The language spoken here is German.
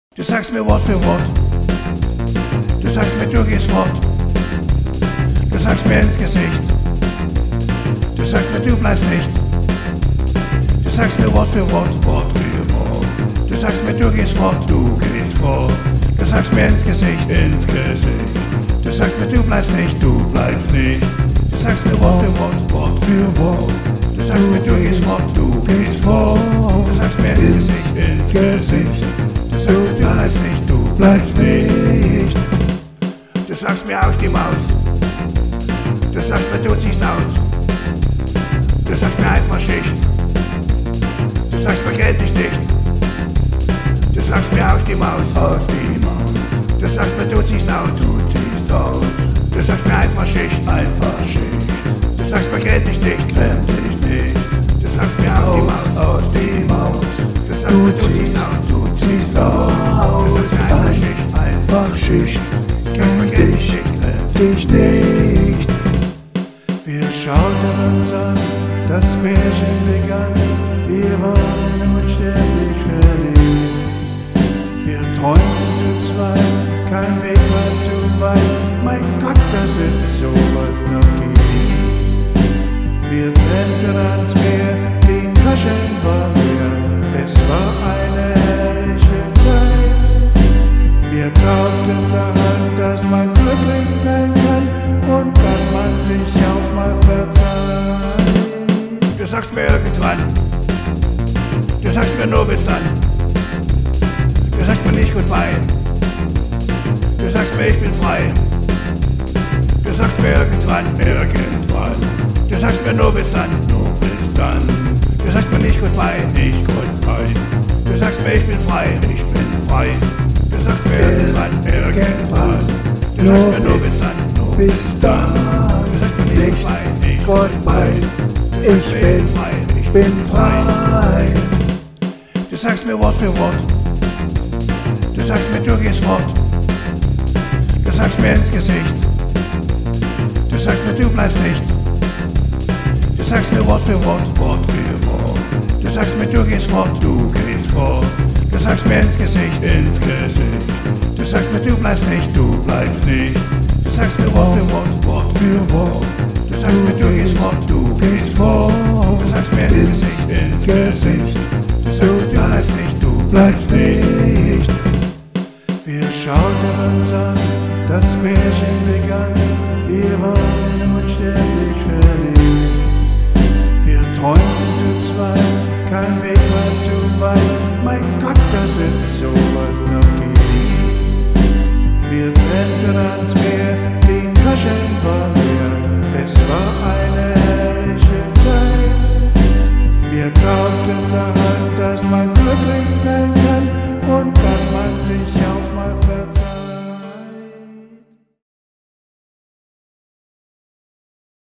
Du sagst mir Wort für Wort, du sagst mir, du gehst fort, du sagst mir ins Gesicht, du sagst mir, du bleibst nicht, du sagst mir Wort für Wort, Wort für Wort, du sagst mir, du gehst fort, du sagst mir ins Gesicht, du sagst mir, du bleibst nicht, du sagst mir Wort für Wort, Wort für Wort, du sagst mir, du gehst fort, du sagst mir ins Gesicht, du sagst mir, du bleibst nicht, du sagst mir auf die Maus, du sagst mir, du ziehst aus, du sagst mir einfach Schicht, du sagst mir, kenn dich nicht, du sagst mir auf die Maus, du sagst mir, du ziehst aus, du sagst mir einfach Schicht, du sagst mir, kenn dich nicht, du sagst mir auf die Maus, du sagst mir, du ziehst aus, du sagst mir einfach Schicht, kenn dich nicht. Wir schauten uns an, das Märchen begann, wir waren unsterblich verliebt. Wir träumten zu zweit, kein Weg war zu weit, mein Gott, dass es sowas noch gibt. Wir trennten ans Meer, die Taschen waren leer, es war eine herrliche Zeit. Wir glaubten daran, dass man glücklich sein kann und dass man sich auch mal verzeiht. Du sagst mir irgendwann, du sagst mir nur bis dann, du sagst mir nicht goodbye, du sagst mir, ich bin frei, du sagst mir irgendwann, du sagst mir nur bis dann, du sagst mir nicht goodbye, du sagst mir, ich bin frei, du sagst mir irgendwann, du sagst mir nur bis dann, du sagst mir nicht goodbye, ich bin frei. Du sagst mir Wort für Wort, du sagst mir, du gehst fort, du sagst mir ins Gesicht, du sagst mir, du bleibst nicht, du sagst mir Wort für Wort, du sagst mir, du gehst fort, du sagst mir ins Gesicht, du sagst mir, du bleibst nicht, du sagst mir Wort für Wort, du sagst mir, du gehst fort, du sagst mir ins Gesicht, du sagst mir, du bleibst nicht. Wir schauten uns an, das Märchen begann, wir waren unsterblich verliebt. Wir träumten zu zweit, kein Weg war zu weit, mein Gott, dass es sowas noch gibt. Wir trennten ans Meer, die Taschen waren leer, es war eine herrliche Zeit. Wir glaubten